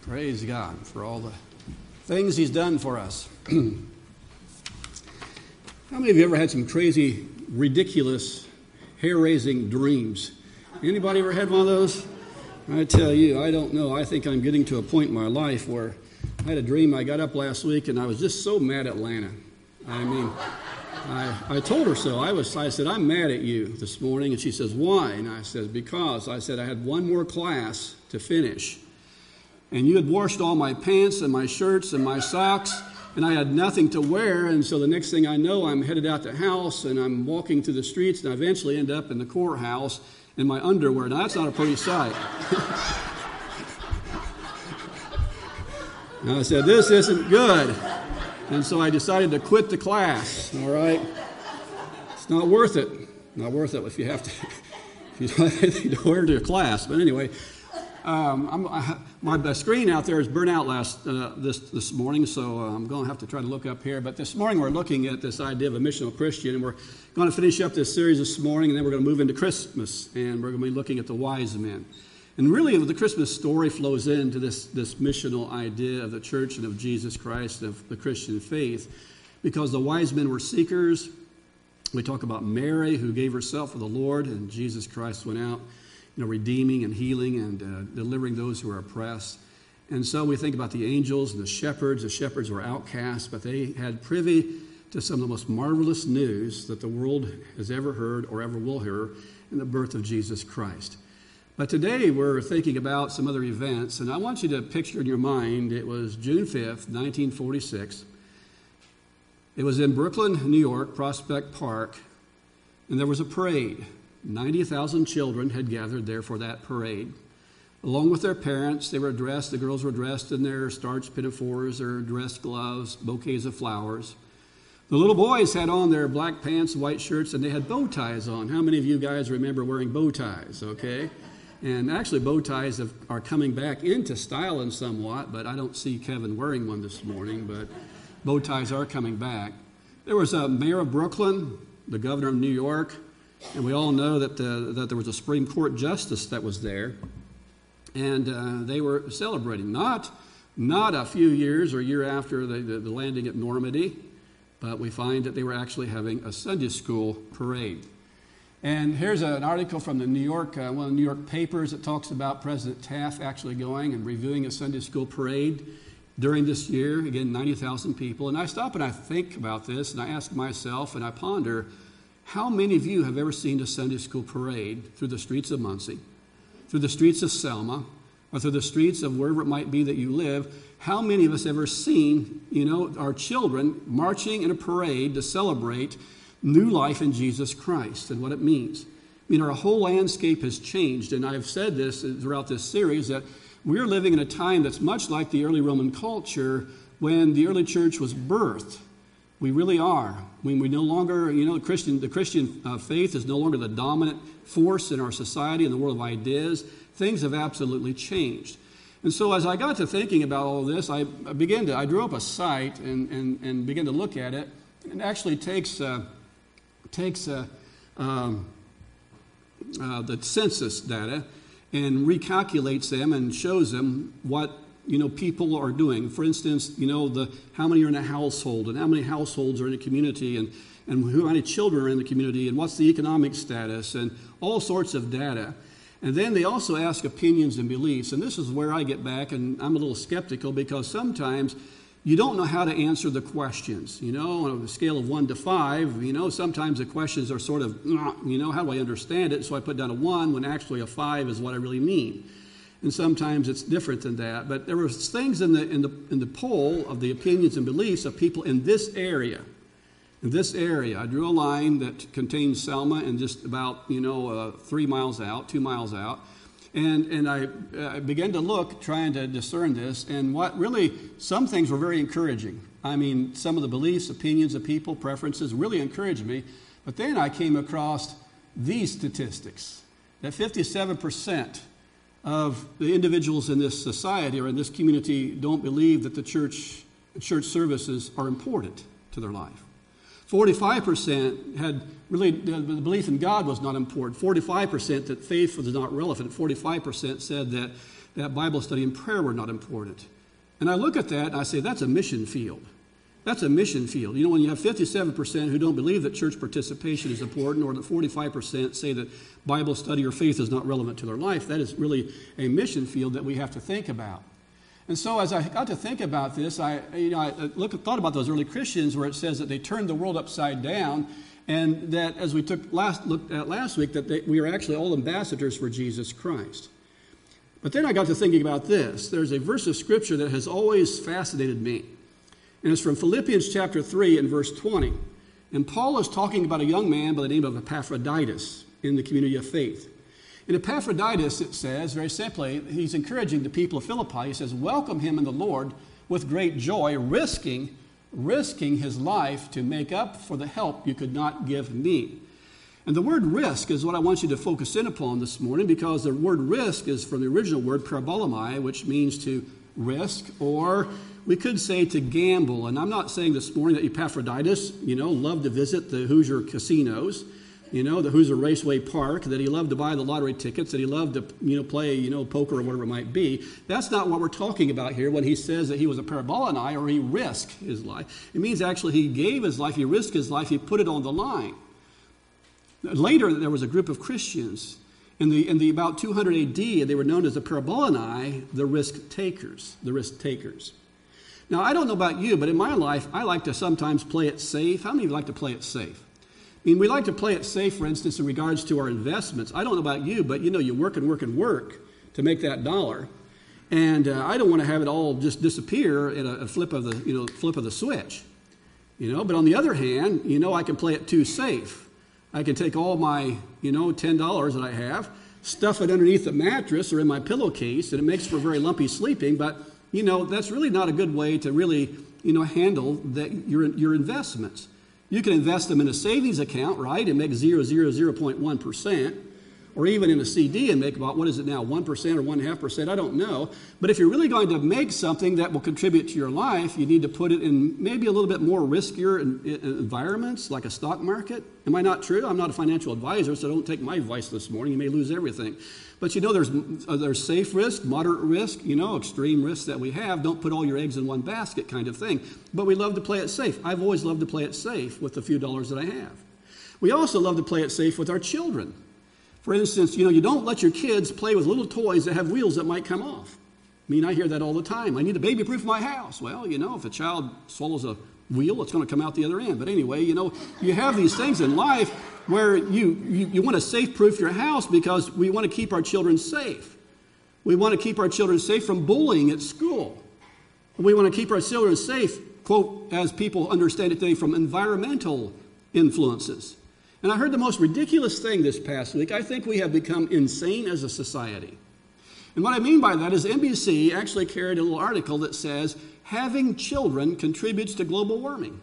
Praise God for all the things He's done for us. How many of you ever had some crazy, ridiculous, hair-raising dreams? Anybody ever had one of those? I tell you, I don't know. I think I'm getting to a point in my life where I had a dream. I got up last week and I was just so mad at Lana. I mean, I told her so. I said, I'm mad at you this morning. And she says, why? And I said, because I said I had one more class to finish. And you had washed all my pants and my shirts and my socks, and I had nothing to wear. And so the next thing I know, I'm headed out the house, and I'm walking through the streets, and I eventually end up in the courthouse in my underwear. Now, that's not a pretty sight. And I said, this isn't good. And so I decided to quit the class, all right? It's not worth it. Not worth it if you have to, if you don't have anything to wear to a class. But anyway, my screen out there is burnt out this morning, so I'm going to have to try to look up here. But this morning we're looking at this idea of a missional Christian, and we're going to finish up this series this morning, and then we're going to move into Christmas, and we're going to be looking at the wise men. And really, the Christmas story flows into this missional idea of the church and of Jesus Christ, of the Christian faith, because the wise men were seekers. We talk about Mary, who gave herself for the Lord, and Jesus Christ went out redeeming and healing and delivering those who are oppressed. And so we think about the angels and the shepherds. The shepherds were outcasts, but they had privy to some of the most marvelous news that the world has ever heard or ever will hear in the birth of Jesus Christ. But today we're thinking about some other events, and I want you to picture in your mind, it was June 5th, 1946. It was in Brooklyn, New York, Prospect Park, and there was a parade. 90,000 children had gathered there for that parade. Along with their parents, they were dressed, the girls were dressed in their starched pinafores, their dress gloves, bouquets of flowers. The little boys had on their black pants, white shirts, and they had bow ties on. How many of you guys remember wearing bow ties, okay? And actually bow ties are coming back into style in somewhat, but I don't see Kevin wearing one this morning, but bow ties are coming back. There was a mayor of Brooklyn, the governor of New York, and we all know that there was a Supreme Court justice that was there, and they were celebrating. Not a few years or a year after the landing at Normandy, but we find that they were actually having a Sunday school parade. And here's an article from the New York, one of the New York papers that talks about President Taft actually going and reviewing a Sunday school parade during this year. Again, 90,000 people. And I stop and I think about this, and I ask myself and I ponder, how many of you have ever seen a Sunday school parade through the streets of Muncie, through the streets of Selma, or through the streets of wherever it might be that you live? How many of us ever seen, our children marching in a parade to celebrate new life in Jesus Christ and what it means? Our whole landscape has changed, and I've said this throughout this series, that we're living in a time that's much like the early Roman culture when the early church was birthed. We really are. When we no longer, the Christian faith is no longer the dominant force in our society, in the world of ideas. Things have absolutely changed. And so as I got to thinking about all of this, I drew up a site and began to look at it. It actually takes the census data and recalculates them and shows them what people are doing. For instance, how many are in a household and how many households are in a community and how many children are in the community and what's the economic status and all sorts of data. And then they also ask opinions and beliefs. And this is where I get back, and I'm a little skeptical because sometimes you don't know how to answer the questions. On a scale of 1 to 5, sometimes the questions are sort of, how do I understand it? So I put down a 1 when actually a 5 is what I really mean. And sometimes it's different than that. But there were things in the poll of the opinions and beliefs of people in this area. In this area, I drew a line that contains Selma and just about 3 miles out, 2 miles out, and I began to look, trying to discern this. And some things were very encouraging. Some of the beliefs, opinions of people, preferences really encouraged me. But then I came across these statistics that 57% of the individuals in this society or in this community don't believe that the church services are important to their life. 45% had really, the belief in God was not important. 45% that faith was not relevant. 45% said that that Bible study and prayer were not important. And I look at that and I say, that's a mission field. That's a mission field. You know, when you have 57% who don't believe that church participation is important, or that 45% say that Bible study or faith is not relevant to their life, that is really a mission field that we have to think about. And so as I got to think about this, I thought about those early Christians where it says that they turned the world upside down, and that as we looked at last week, that we are actually all ambassadors for Jesus Christ. But then I got to thinking about this. There's a verse of Scripture that has always fascinated me. And it's from Philippians chapter 3 and verse 20. And Paul is talking about a young man by the name of Epaphroditus in the community of faith. In Epaphroditus, it says, very simply, he's encouraging the people of Philippi. He says, welcome him in the Lord with great joy, risking his life to make up for the help you could not give me. And the word risk is what I want you to focus in upon this morning, because the word risk is from the original word parabolemai, which means to risk, or we could say to gamble. And I'm not saying this morning that Epaphroditus, loved to visit the Hoosier casinos, the Hoosier Raceway Park, that he loved to buy the lottery tickets, that he loved to, play, poker or whatever it might be. That's not what we're talking about here when he says that he was a parabolemai, or he risked his life. It means actually he gave his life, he risked his life, he put it on the line. Later, there was a group of Christians in the about 200 AD, they were known as the parabolemai, the risk takers. Now, I don't know about you, but in my life, I like to sometimes play it safe. How many of you like to play it safe? I mean, we like to play it safe, for instance, in regards to our investments. I don't know about you, but you work to make that dollar. And I don't want to have it all just disappear in a flip of the switch. But on the other hand, I can play it too safe. I can take all my, $10 that I have, stuff it underneath the mattress or in my pillowcase, and it makes for very lumpy sleeping. But, that's really not a good way to really, handle your investments. You can invest them in a savings account, right, and make 0.1%, or even in a CD and make about, 1% or 1.5%, I don't know. But if you're really going to make something that will contribute to your life, you need to put it in maybe a little bit more riskier environments, like a stock market. Am I not true? I'm not a financial advisor, so don't take my advice this morning. You may lose everything. But there's safe risk, moderate risk, extreme risks that we have. Don't put all your eggs in one basket kind of thing. But we love to play it safe. I've always loved to play it safe with the few dollars that I have. We also love to play it safe with our children. For instance, you don't let your kids play with little toys that have wheels that might come off. I hear that all the time. I need to baby-proof my house. Well, if a child swallows a wheel, it's going to come out the other end. But anyway, you have these things in life where you want to safe-proof your house because we want to keep our children safe. We want to keep our children safe from bullying at school. We want to keep our children safe, quote, as people understand it today, from environmental influences. And I heard the most ridiculous thing this past week. I think we have become insane as a society. And what I mean by that is NBC actually carried a little article that says, having children contributes to global warming.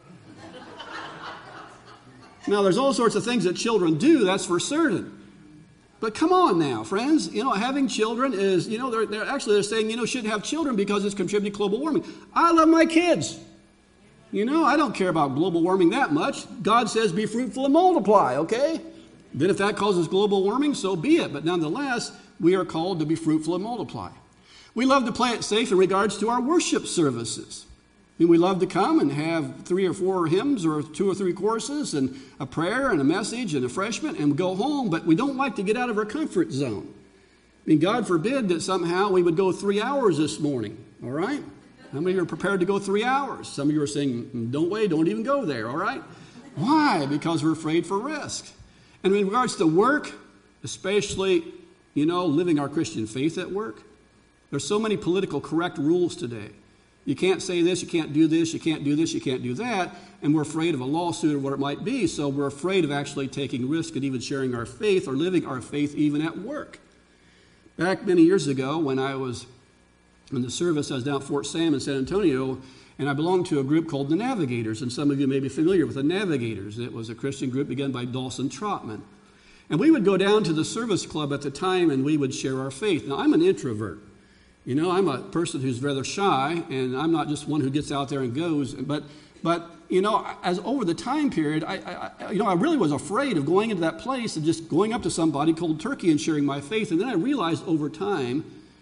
Now, there's all sorts of things that children do, that's for certain. But come on now, friends. Having children is, they're saying, shouldn't have children because it's contributing to global warming. I love my kids. I don't care about global warming that much. God says be fruitful and multiply, okay? Then if that causes global warming, so be it. But nonetheless, we are called to be fruitful and multiply. We love to play it safe in regards to our worship services. We love to come and have 3 or 4 hymns or 2 or 3 courses and a prayer and a message and a refreshment and go home, but we don't like to get out of our comfort zone. God forbid that somehow we would go 3 hours this morning, all right? How many of you are prepared to go 3 hours? Some of you are saying, don't even go there, all right? Why? Because we're afraid for risk. And in regards to work, especially, living our Christian faith at work, there's so many political correct rules today. You can't say this, you can't do this, you can't do this, you can't do that, and we're afraid of a lawsuit or what it might be, so we're afraid of actually taking risk and even sharing our faith or living our faith even at work. Back many years ago when I was in the service, I was down at Fort Sam in San Antonio, and I belonged to a group called the Navigators, and some of you may be familiar with the Navigators. It was a Christian group begun by Dawson Trotman. And we would go down to the service club at the time, and we would share our faith. Now, I'm an introvert. I'm a person who's rather shy, and I'm not just one who gets out there and goes. But as over the time period, I really was afraid of going into that place and just going up to somebody cold turkey and sharing my faith. And then I realized over time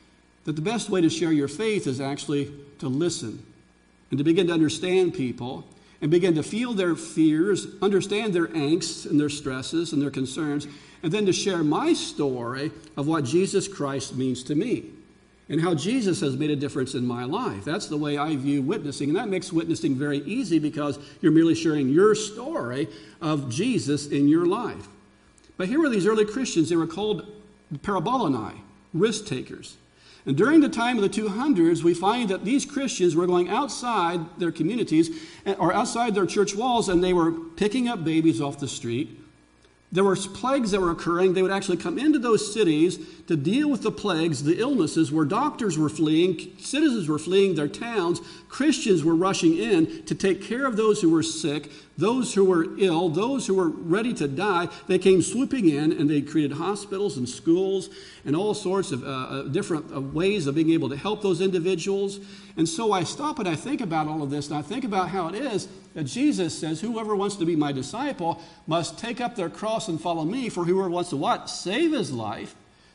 that the best way to share your faith is actually to listen and to begin to understand people and begin to feel their fears, understand their angst and their stresses and their concerns, and then to share my story of what Jesus Christ means to me and how Jesus has made a difference in my life. That's the way I view witnessing, and that makes witnessing very easy because you're merely sharing your story of Jesus in your life. But here were these early Christians. They were called parabolani, risk takers. And during the time of the 200s, we find that these Christians were going outside their communities or outside their church walls, and they were picking up babies off the street. There were plagues that were occurring. They would actually come into those cities to deal with the plagues, the illnesses, where doctors were fleeing, citizens were fleeing their towns, Christians were rushing in to take care of those who were sick, those who were ill, those who were ready to die. They came swooping in, and they created hospitals and schools and all sorts of different ways of being able to help those individuals. And so I stop and I think about all of this, and I think about how it is that Jesus says, whoever wants to be my disciple must take up their cross and follow me, for whoever wants to what? Save his life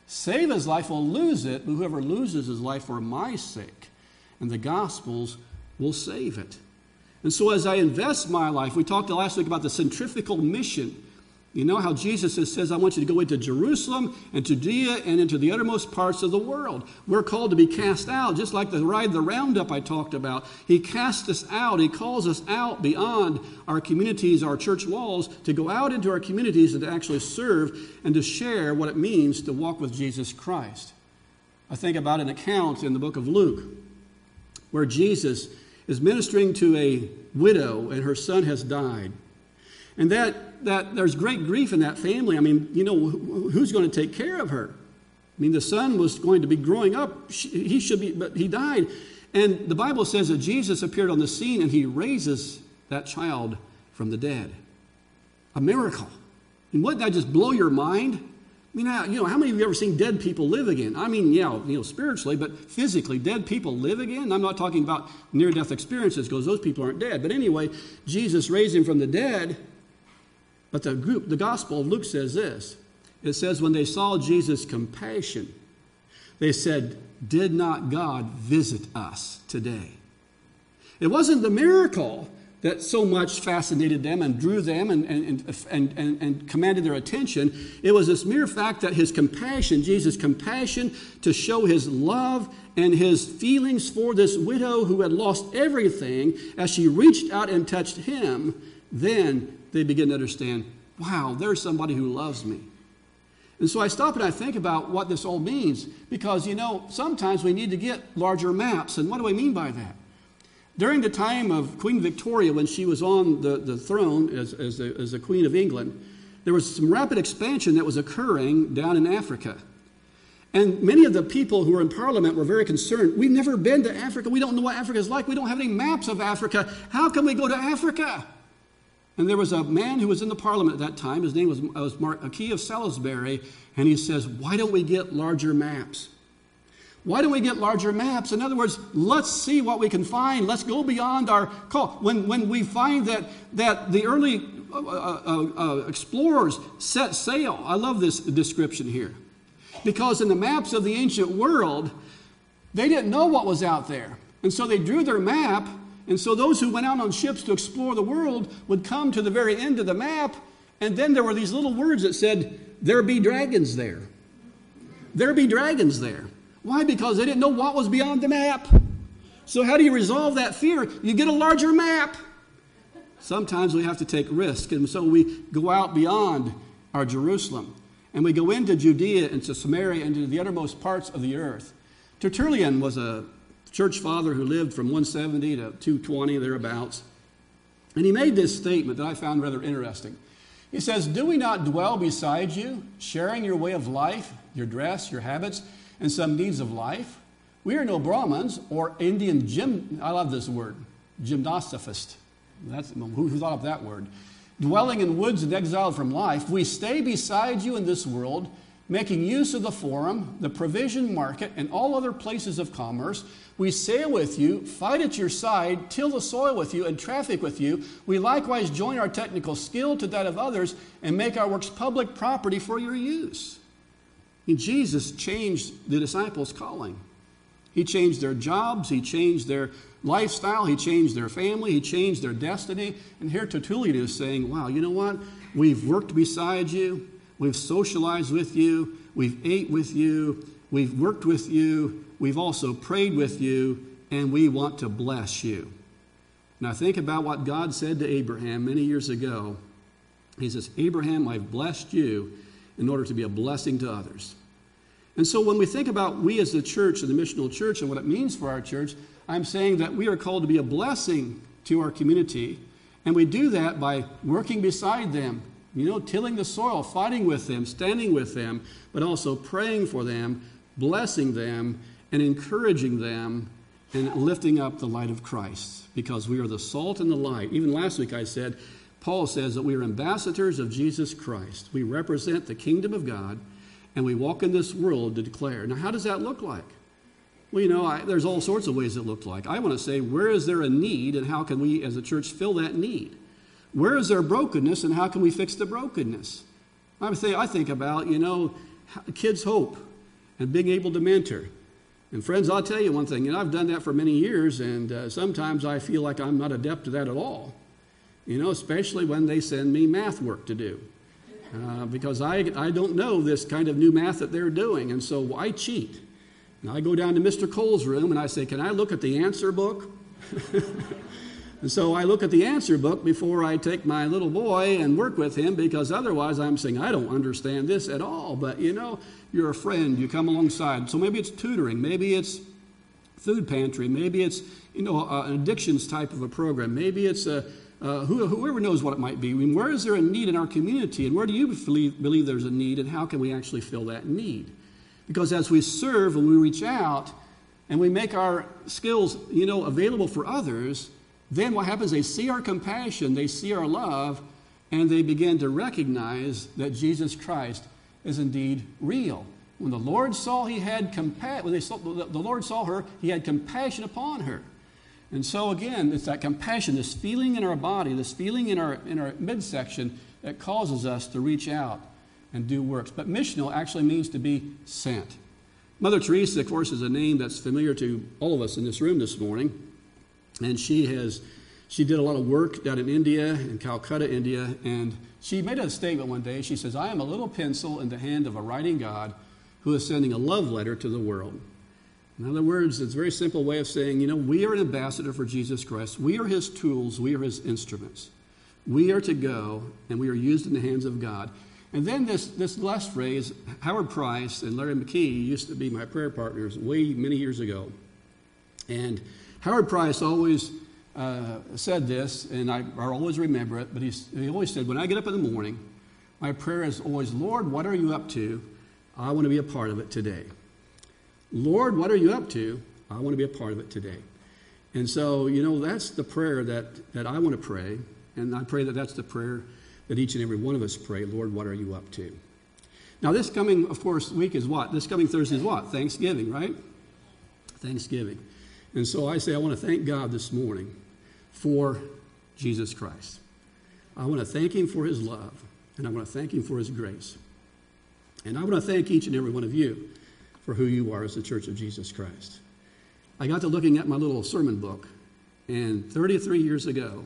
will lose it, but whoever loses his life for my sake and the gospel's will save it. And so as I invest my life, we talked last week about the centrifugal mission. You know how Jesus says, I want you to go into Jerusalem and Judea and into the uttermost parts of the world. We're called to be cast out, just like the ride the roundup I talked about. He casts us out. He calls us out beyond our communities, our church walls, to go out into our communities and to actually serve and to share what it means to walk with Jesus Christ. I think about an account in the book of Luke where Jesus is ministering to a widow and her son has died. And that there's great grief in that family. I mean, you know, who's going to take care of her? I mean, the son was going to be growing up. He should be, but he died. And the Bible says that Jesus appeared on the scene and he raises that child from the dead. A miracle. And wouldn't that just blow your mind? I mean, how many of you ever seen dead people live again? I mean, spiritually, but physically, dead people live again? I'm not talking about near-death experiences because those people aren't dead. But anyway, Jesus raised him from the dead. But the Gospel of Luke says this. It says, when they saw Jesus' compassion, they said, did not God visit us today? It wasn't the miracle that so much fascinated them and drew them and commanded their attention. It was this mere fact that his compassion, Jesus' compassion to show his love and his feelings for this widow who had lost everything, as she reached out and touched him, then they begin to understand, wow, there's somebody who loves me. And so I stop and I think about what this all means, because, sometimes we need to get larger maps. And what do I mean by that? During the time of Queen Victoria, when she was on the throne as the Queen of England, there was some rapid expansion that was occurring down in Africa. And many of the people who were in Parliament were very concerned. We've never been to Africa. We don't know what Africa is like. We don't have any maps of Africa. How can we go to Africa? And there was a man who was in the Parliament at that time. His name was Marquis of Salisbury. And he says, why don't we get larger maps? Why don't we get larger maps? In other words, let's see what we can find. Let's go beyond our call. When we find that the early explorers set sail, I love this description here. Because in the maps of the ancient world, they didn't know what was out there. And so they drew their map. And so those who went out on ships to explore the world would come to the very end of the map. And then there were these little words that said, there be dragons there. There be dragons there. Why? Because they didn't know what was beyond the map. So how do you resolve that fear? You get a larger map. Sometimes we have to take risks. And so we go out beyond our Jerusalem. And we go into Judea, into Samaria, into the uttermost parts of the earth. Tertullian was a church father who lived from 170 to 220, thereabouts. And he made this statement that I found rather interesting. He says, do we not dwell beside you, sharing your way of life, your dress, your habits, and some needs of life? We are no Brahmins or Indian I love this word, gymnosophist. Who thought up that word? Dwelling in woods and exiled from life, we stay beside you in this world, making use of the forum, the provision market, and all other places of commerce. We sail with you, fight at your side, till the soil with you, and traffic with you. We likewise join our technical skill to that of others and make our works public property for your use. And Jesus changed the disciples' calling. He changed their jobs. He changed their lifestyle. He changed their family. He changed their destiny. And here Tertullian is saying, wow, you know what? We've worked beside you. We've socialized with you. We've ate with you. We've worked with you. We've also prayed with you. And we want to bless you. Now think about what God said to Abraham many years ago. He says, Abraham, I've blessed you in order to be a blessing to others. And so when we think about we as the church and the missional church and what it means for our church, I'm saying that we are called to be a blessing to our community. And we do that by working beside them, tilling the soil, fighting with them, standing with them, but also praying for them, blessing them, and encouraging them, and lifting up the light of Christ. Because we are the salt and the light. Even last week I said, Paul says that we are ambassadors of Jesus Christ. We represent the kingdom of God, and we walk in this world to declare. Now, how does that look like? Well, there's all sorts of ways it looks like. I want to say, where is there a need, and how can we as a church fill that need? Where is there brokenness, and how can we fix the brokenness? I think about, kids' hope and being able to mentor. And friends, I'll tell you one thing. I've done that for many years, and sometimes I feel like I'm not adept to that at all. Especially when they send me math work to do. Because I don't know this kind of new math that they're doing, and so I cheat. And I go down to Mr. Cole's room, and I say, can I look at the answer book? And so I look at the answer book before I take my little boy and work with him, because otherwise I'm saying, I don't understand this at all. But, you're a friend. You come alongside. So maybe it's tutoring. Maybe it's food pantry. Maybe it's, an addictions type of a program. Maybe it's whoever knows what it might be. I mean, where is there a need in our community? And where do you believe there's a need? And how can we actually fill that need? Because as we serve and we reach out and we make our skills, available for others, then what happens? They see our compassion, they see our love, and they begin to recognize that Jesus Christ is indeed real. When the Lord saw the Lord saw her, he had compassion upon her. And so again, it's that compassion, this feeling in our body, this feeling in our midsection that causes us to reach out and do works. But missional actually means to be sent. Mother Teresa, of course, is a name that's familiar to all of us in this room this morning. And she did a lot of work down in India, in Calcutta, India, and she made a statement one day. She says, I am a little pencil in the hand of a writing God who is sending a love letter to the world. In other words, it's a very simple way of saying, we are an ambassador for Jesus Christ. We are his tools. We are his instruments. We are to go, and we are used in the hands of God. And then this last phrase, Howard Price and Larry McKee used to be my prayer partners many years ago. And Howard Price always said this, and I always remember it, but he always said, when I get up in the morning, my prayer is always, Lord, what are you up to? I want to be a part of it today. Lord, what are you up to? I want to be a part of it today. And so, that's the prayer that I want to pray, and I pray that that's the prayer that each and every one of us pray, Lord, what are you up to? Now, this coming, of course, week is what? This coming Thursday is what? Thanksgiving, right? Thanksgiving. And so I say I want to thank God this morning for Jesus Christ. I want to thank him for his love, and I want to thank him for his grace. And I want to thank each and every one of you for who you are as the Church of Jesus Christ. I got to looking at my little sermon book, and 33 years ago,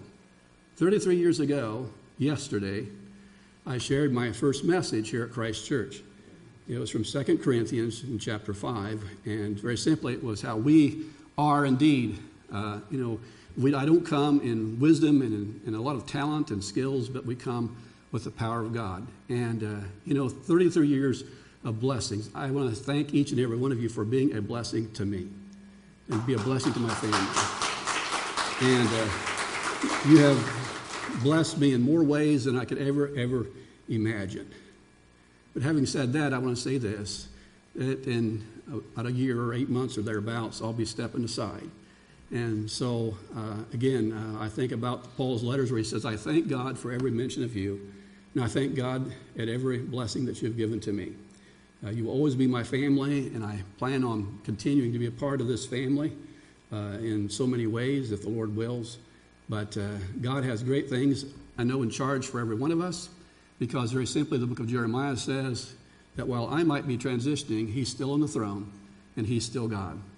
yesterday, I shared my first message here at Christ Church. It was from 2 Corinthians in chapter 5, and very simply it was how we are indeed, I don't come in wisdom and in a lot of talent and skills, but we come with the power of God. And, 33 years of blessings. I want to thank each and every one of you for being a blessing to me and be a blessing to my family. And you have blessed me in more ways than I could ever imagine. But having said that, I want to say this, that in about a year or 8 months or thereabouts, I'll be stepping aside. And so, I think about Paul's letters where he says, I thank God for every mention of you, and I thank God at every blessing that you've given to me. You will always be my family, and I plan on continuing to be a part of this family in so many ways, if the Lord wills. But God has great things, I know, in charge for every one of us, because very simply the book of Jeremiah says that while I might be transitioning, he's still on the throne, and he's still God.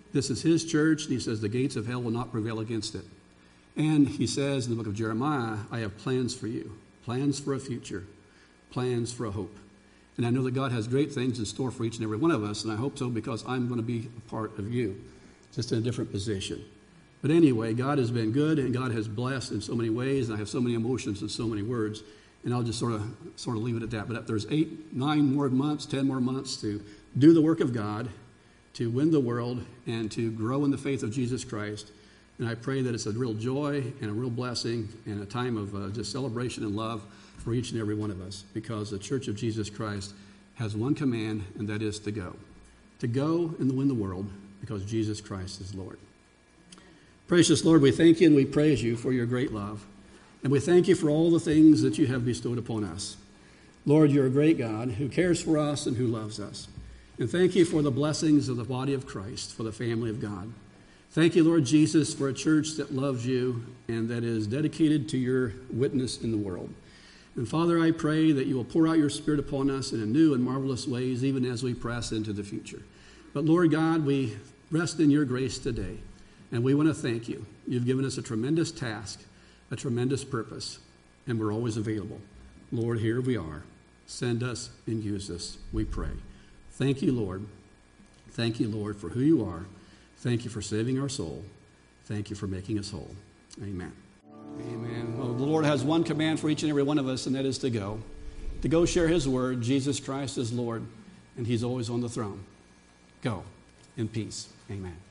This is his church, and he says the gates of hell will not prevail against it. And he says in the book of Jeremiah, I have plans for you, plans for a future, plans for a hope. And I know that God has great things in store for each and every one of us, and I hope so because I'm going to be a part of you, just in a different position. But anyway, God has been good, and God has blessed in so many ways, and I have so many emotions and so many words, and I'll just sort of leave it at that. But there's 8, 9 more months, 10 more months to do the work of God, to win the world, and to grow in the faith of Jesus Christ. And I pray that it's a real joy and a real blessing and a time of just celebration and love for each and every one of us, because the Church of Jesus Christ has one command, and that is to go. To go and win the world, because Jesus Christ is Lord. Precious Lord, we thank you and we praise you for your great love. And we thank you for all the things that you have bestowed upon us. Lord, you're a great God who cares for us and who loves us. And thank you for the blessings of the body of Christ, for the family of God. Thank you, Lord Jesus, for a church that loves you and that is dedicated to your witness in the world. And Father, I pray that you will pour out your Spirit upon us in a new and marvelous ways, even as we press into the future. But Lord God, we rest in your grace today. And we want to thank you. You've given us a tremendous task, a tremendous purpose, and we're always available. Lord, here we are. Send us and use us, we pray. Thank you, Lord. Thank you, Lord, for who you are. Thank you for saving our soul. Thank you for making us whole. Amen. Amen. Well, the Lord has one command for each and every one of us, and that is to go. To go share his word. Jesus Christ is Lord, and he's always on the throne. Go in peace. Amen.